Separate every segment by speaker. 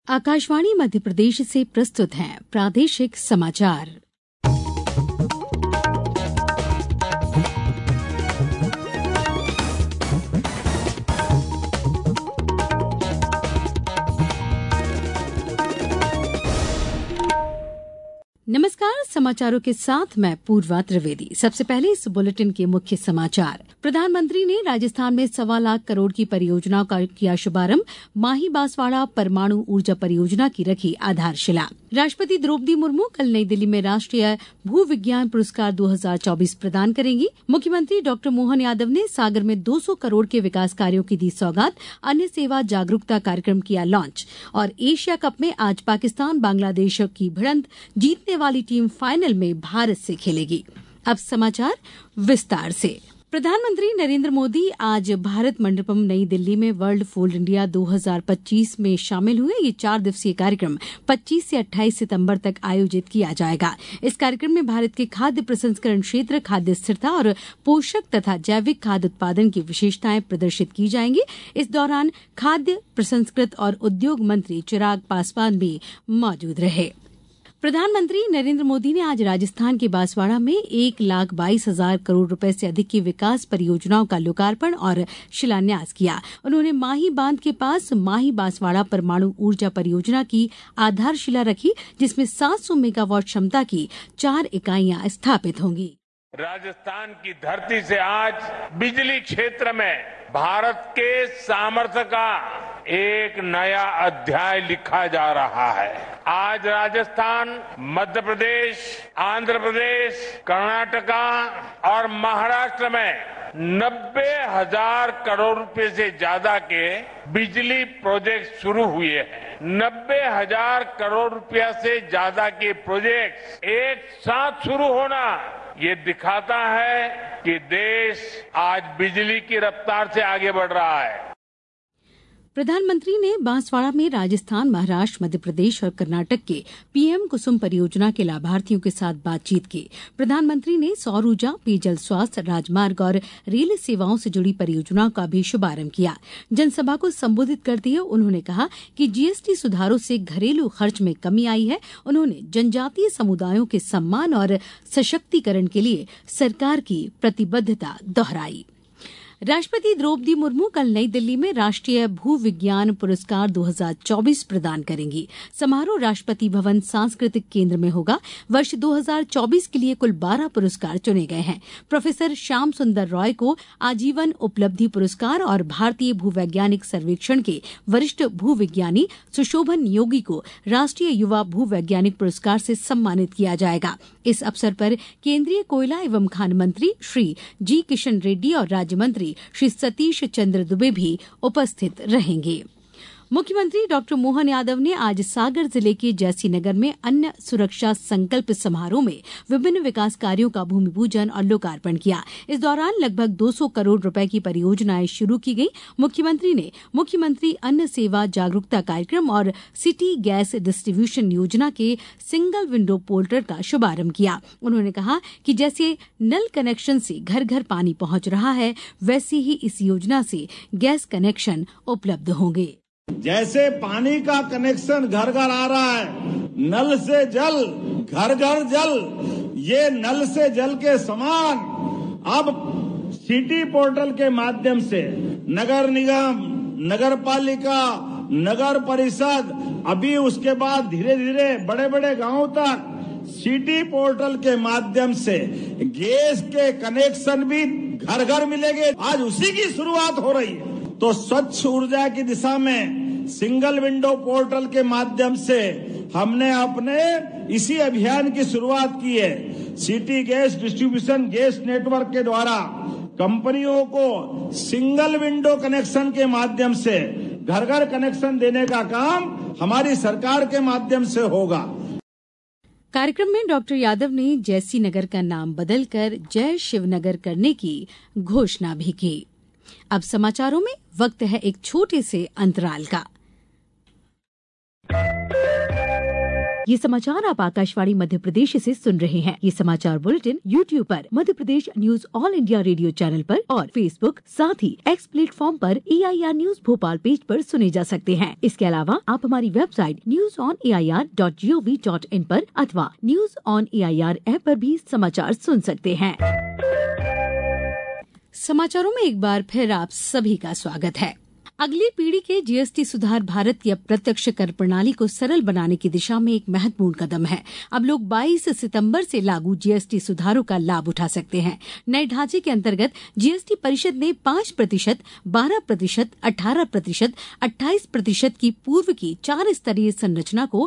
Speaker 1: आकाशवाणी मध्य प्रदेश से प्रस्तुत हैं प्रादेशिक समाचार। नमस्कार, समाचारों के साथ मैं पूर्वा त्रिवेदी। सबसे पहले इस बुलेटिन के मुख्य समाचार। प्रधानमंत्री ने राजस्थान में 1.25 लाख करोड़ की परियोजनाओं का किया शुभारंभ। माही बांसवाड़ा परमाणु ऊर्जा परियोजना की रखी आधारशिला। राष्ट्रपति द्रौपदी मुर्मू कल नई दिल्ली में राष्ट्रीय भू विज्ञान पुरस्कार 2024 प्रदान करेंगी। मुख्यमंत्री डॉक्टर मोहन यादव ने सागर में 200 करोड़ के विकास कार्यों की दी सौगात। अन्य सेवा जागरूकता कार्यक्रम किया लॉन्च। और एशिया कप में आज पाकिस्तान बांग्लादेश की भिड़ंत, जीतने वाली टीम फाइनल में भारत से खेलेगी। अब समाचार विस्तार से। प्रधानमंत्री नरेंद्र मोदी आज भारत मंडपम नई दिल्ली में वर्ल्ड फूड इंडिया 2025 में शामिल हुए। ये 4 दिवसीय कार्यक्रम 25 से 28 सितंबर तक आयोजित किया जाएगा। इस कार्यक्रम में भारत के खाद्य प्रसंस्करण क्षेत्र, खाद्य स्थिरता और पोषक तथा जैविक खाद्य उत्पादन की विशेषताएं प्रदर्शित की जाएंगी। इस दौरान खाद्य प्रसंस्कृत और उद्योग मंत्री चिराग पासवान भी मौजूद रहे। प्रधानमंत्री नरेंद्र मोदी ने आज राजस्थान के बांसवाड़ा में 1,22,000 करोड़ रुपए से अधिक की विकास परियोजनाओं का लोकार्पण और शिलान्यास किया। उन्होंने माही बांध के पास माही बांसवाड़ा परमाणु ऊर्जा परियोजना की आधारशिला रखी, जिसमें 700 मेगावाट क्षमता की 4 इकाइयां स्थापित होंगी।
Speaker 2: राजस्थान की धरती से आज बिजली क्षेत्र में भारत के सामर्थ्य का एक नया अध्याय लिखा जा रहा है। आज राजस्थान, मध्य प्रदेश, आंध्र प्रदेश, कर्नाटका और महाराष्ट्र में 90,000 करोड़ रुपए से ज्यादा के बिजली प्रोजेक्ट शुरू हुए हैं। 90,000 करोड़ रुपया से ज्यादा के प्रोजेक्ट एक साथ शुरू होना ये दिखाता है कि देश आज बिजली की रफ्तार से आगे बढ़ रहा है।
Speaker 1: प्रधानमंत्री ने बांसवाड़ा में राजस्थान, महाराष्ट्र, मध्य प्रदेश और कर्नाटक के पीएम कुसुम परियोजना के लाभार्थियों के साथ बातचीत की। प्रधानमंत्री ने सौर ऊर्जा, पेयजल, स्वास्थ्य, राजमार्ग और रेल सेवाओं से जुड़ी परियोजनाओं का भी शुभारंभ किया। जनसभा को संबोधित करते हुए उन्होंने कहा कि जीएसटी सुधारों से घरेलू खर्च में कमी आई है। उन्होंने जनजातीय समुदायों के सम्मान और सशक्तिकरण के लिए सरकार की प्रतिबद्धता दोहराई। राष्ट्रपति द्रौपदी मुर्मू कल नई दिल्ली में राष्ट्रीय भू विज्ञान पुरस्कार 2024 प्रदान करेंगी। समारोह राष्ट्रपति भवन सांस्कृतिक केंद्र में होगा। वर्ष 2024 के लिए कुल 12 पुरस्कार चुने गए हैं। प्रोफेसर श्याम सुंदर रॉय को आजीवन उपलब्धि पुरस्कार और भारतीय भूवैज्ञानिक सर्वेक्षण के वरिष्ठ भूविज्ञानी सुशोभन योगी को राष्ट्रीय युवा भूवैज्ञानिक पुरस्कार से सम्मानित किया जाएगा। इस अवसर पर केंद्रीय कोयला एवं खान मंत्री श्री जी किशन रेड्डी और राज्य मंत्री श्री सतीश चंद्र दुबे भी उपस्थित रहेंगे। मुख्यमंत्री डॉक्टर मोहन यादव ने आज सागर जिले के जैसीनगर में अन्न सुरक्षा संकल्प समारोह में विभिन्न विकास कार्यों का भूमि पूजन और लोकार्पण किया। इस दौरान लगभग 200 करोड़ रुपए की परियोजनाएं शुरू की गई। मुख्यमंत्री ने मुख्यमंत्री अन्न सेवा जागरूकता कार्यक्रम और सिटी गैस डिस्ट्रीब्यूशन योजना के सिंगल विंडो पोर्टल का शुभारंभ किया। उन्होंने कहा कि जैसे नल कनेक्शन से घर घर पानी पहुंच रहा है, वैसे ही इस योजना से गैस कनेक्शन उपलब्ध होंगे।
Speaker 3: जैसे पानी का कनेक्शन घर घर आ रहा है, नल से जल, घर घर जल, ये नल से जल के समान अब सिटी पोर्टल के माध्यम से नगर निगम, नगर पालिका, नगर परिषद, अभी उसके बाद धीरे धीरे बड़े बड़े गांवों तक सिटी पोर्टल के माध्यम से गैस के कनेक्शन भी घर घर मिलेंगे। आज उसी की शुरुआत हो रही है। तो स्वच्छ ऊर्जा की दिशा में सिंगल विंडो पोर्टल के माध्यम से हमने अपने इसी अभियान की शुरुआत की है। City gas distribution gas network के द्वारा कंपनियों को सिंगल विंडो कनेक्शन के माध्यम से घर घर कनेक्शन देने का काम हमारी सरकार के माध्यम से होगा।
Speaker 1: कार्यक्रम में डॉक्टर यादव ने जैसी नगर का नाम बदलकर जय शिवनगर करने की घोषणा भी की। अब समाचारों में वक्त है एक छोटे से अंतराल का। ये समाचार आप आकाशवाणी मध्य प्रदेश से सुन रहे हैं। ये समाचार बुलेटिन YouTube पर, Madhya Pradesh news all India radio channel पर और फेसबुक, साथ ही एक्स प्लेटफॉर्म पर AIR न्यूज भोपाल पेज पर सुने जा सकते हैं। इसके अलावा आप हमारी वेबसाइट newsonair.gov.in पर अथवा न्यूज ऑन AIR ऐप पर भी समाचार सुन सकते हैं। समाचारों में एक बार फिर आप सभी का स्वागत है। अगली पीढ़ी के GST सुधार भारत की अप्रत्यक्ष कर प्रणाली को सरल बनाने की दिशा में एक महत्वपूर्ण कदम है। अब लोग 22 सितंबर से लागू GST सुधारों का लाभ उठा सकते हैं। नए ढांचे के अंतर्गत GST परिषद ने 5%, 12%, 18%, 28% की पूर्व की 4 स्तरीय संरचना को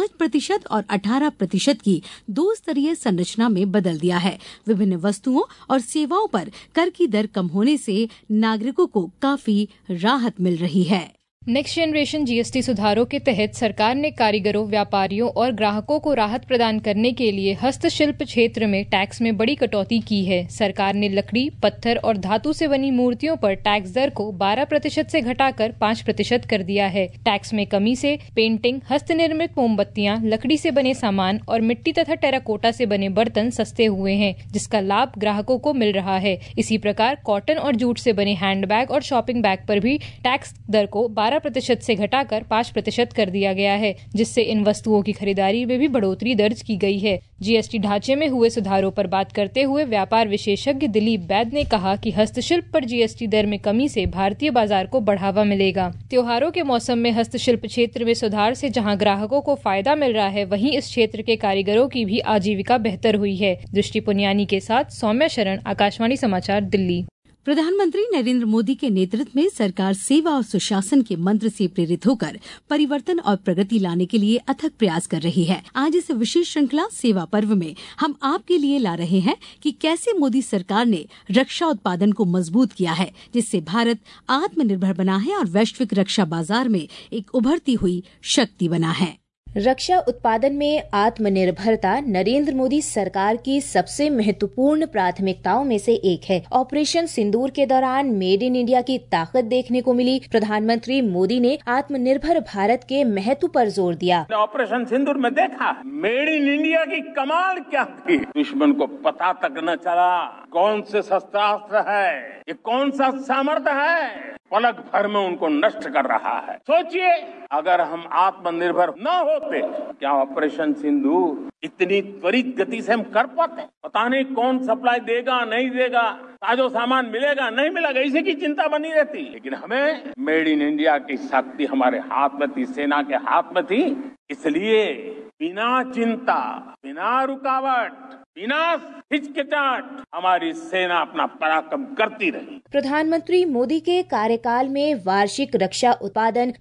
Speaker 1: 5% और 18% की 2 स्तरीय संरचना में बदल दिया है। विभिन्न वस्तुओं और सेवाओं पर कर की दर कम होने से नागरिकों को काफी राहत मिल रही है।
Speaker 4: नेक्स्ट जनरेशन GST सुधारों के तहत सरकार ने कारीगरों, व्यापारियों और ग्राहकों को राहत प्रदान करने के लिए हस्तशिल्प क्षेत्र में टैक्स में बड़ी कटौती की है। सरकार ने लकड़ी, पत्थर और धातु से बनी मूर्तियों पर टैक्स दर को 12% से घटाकर 5% कर दिया है। टैक्स में कमी से पेंटिंग, हस्तनिर्मित मोमबत्तियां, लकड़ी से बने सामान और मिट्टी तथा टेराकोटा से बने बर्तन सस्ते हुए हैं, जिसका लाभ ग्राहकों को मिल रहा है। इसी प्रकार कॉटन और जूट से बने हैंडबैग और शॉपिंग बैग पर भी टैक्स दर को 12% से घटाकर 5% कर दिया गया है, जिससे इन वस्तुओं की खरीदारी में भी बढ़ोतरी दर्ज की गई है। GST ढांचे में हुए सुधारों पर बात करते हुए व्यापार विशेषज्ञ दिलीप बैद ने कहा कि हस्तशिल्प पर GST दर में कमी से भारतीय बाजार को बढ़ावा मिलेगा। त्योहारों के मौसम में हस्तशिल्प क्षेत्र में सुधार से जहां ग्राहकों को फायदा मिल रहा है, वहीं इस क्षेत्र के कारीगरों की भी आजीविका बेहतर हुई है। दृष्टि पुनियानी के साथ सौम्या शरण, आकाशवाणी समाचार, दिल्ली।
Speaker 1: प्रधानमंत्री नरेंद्र मोदी के नेतृत्व में सरकार सेवा और सुशासन के मंत्र से प्रेरित होकर परिवर्तन और प्रगति लाने के लिए अथक प्रयास कर रही है। आज इस विशेष श्रृंखला सेवा पर्व में हम आपके लिए ला रहे हैं कि कैसे मोदी सरकार ने रक्षा उत्पादन को मजबूत किया है, जिससे भारत आत्मनिर्भर बना है और वैश्विक रक्षा बाजार में एक उभरती हुई शक्ति बना है।
Speaker 5: रक्षा उत्पादन में आत्मनिर्भरता नरेंद्र मोदी सरकार की सबसे महत्वपूर्ण प्राथमिकताओं में से एक है। ऑपरेशन सिंदूर के दौरान मेड इन इंडिया की ताकत देखने को मिली। प्रधानमंत्री मोदी ने आत्मनिर्भर भारत के महत्व पर जोर दिया।
Speaker 2: ऑपरेशन सिंदूर में देखा मेड इन इंडिया की कमाल क्या थी। दुश्मन को पता तक न चला कौन से शस्त्रास्त्र है, ये कौन सा सामर्थ्य है, पलक भर में उनको नष्ट कर रहा है। सोचिए, अगर हम आत्मनिर्भर न होते, क्या ऑपरेशन सिंदूर इतनी त्वरित गति से हम कर पाते? पता नहीं कौन सप्लाई देगा, नहीं देगा, ताजो सामान मिलेगा, नहीं मिलेगा, इसी की चिंता बनी रहती। लेकिन हमें मेड इन इंडिया की शक्ति हमारे हाथ में थी, सेना के हाथ में थी, इसलिए बिना चिंता, बिना रुकावट, बिना हिचकिचाहट हमारी सेना अपना पराक्रम करती रही।
Speaker 5: प्रधानमंत्री मोदी के कार्यकाल में वार्षिक रक्षा उत्पादन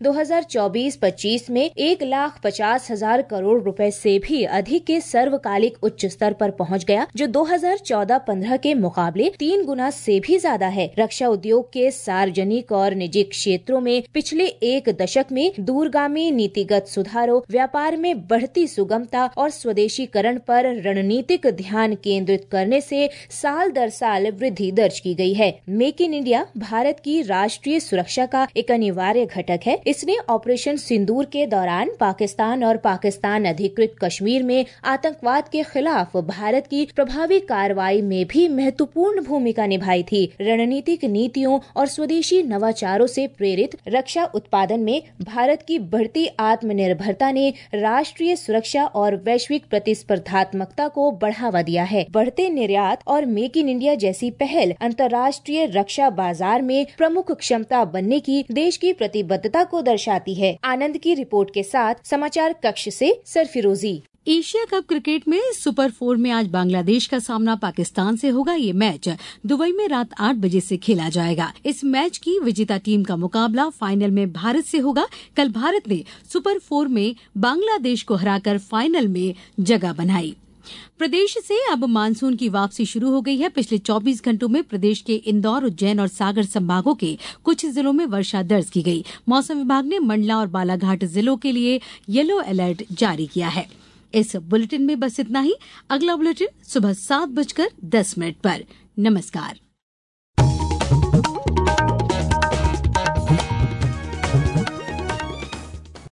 Speaker 5: 2024-25 में 1,50,000 करोड़ रुपए से भी अधिक के सर्वकालिक उच्च स्तर पर पहुंच गया, जो 2014-15 के मुकाबले 3 गुना से भी ज्यादा है। रक्षा उद्योग के सार्वजनिक और निजी क्षेत्रों में पिछले 1 दशक में दूरगामी नीतिगत सुधारों, व्यापार में बढ़ती सुगमता और स्वदेशीकरण पर रणनीतिक ध्यान केंद्रित करने से साल दर साल वृद्धि दर्ज की गई है। मेक इन इंडिया भारत की राष्ट्रीय सुरक्षा का एक अनिवार्य घटक है। इसने ऑपरेशन सिंदूर के दौरान पाकिस्तान और पाकिस्तान अधिकृत कश्मीर में आतंकवाद के खिलाफ भारत की प्रभावी कार्रवाई में भी महत्वपूर्ण भूमिका निभाई थी। रणनीतिक नीतियों और स्वदेशी नवाचारों से प्रेरित रक्षा उत्पादन में भारत की बढ़ती आत्मनिर्भरता ने राष्ट्रीय सुरक्षा और वैश्विक प्रतिस्पर्धात्मकता को बढ़ावा दिया है। बढ़ते निर्यात और मेक इन इंडिया जैसी पहल अंतर्राष्ट्रीय रक्षा बाजार में प्रमुख क्षमता बनने की देश की प्रतिबद्धता को दर्शाती है। आनंद की रिपोर्ट के साथ समाचार कक्ष से सरफिरोजी।
Speaker 1: एशिया कप क्रिकेट में सुपर 4 में आज बांग्लादेश का सामना पाकिस्तान से होगा। ये मैच दुबई में रात 8 बजे से खेला जाएगा। इस मैच की विजेता टीम का मुकाबला फाइनल में भारत से होगा। कल भारत ने सुपर 4 में बांग्लादेश को हराकर फाइनल में जगह बनाई। प्रदेश से अब मानसून की वापसी शुरू हो गई है। पिछले 24 घंटों में प्रदेश के इंदौर, उज्जैन और सागर संभागों के कुछ जिलों में वर्षा दर्ज की गई। मौसम विभाग ने मंडला और बालाघाट जिलों के लिए येलो अलर्ट जारी किया है। इस बुलेटिन में बस इतना ही। अगला बुलेटिन सुबह 7:10 पर। नमस्कार।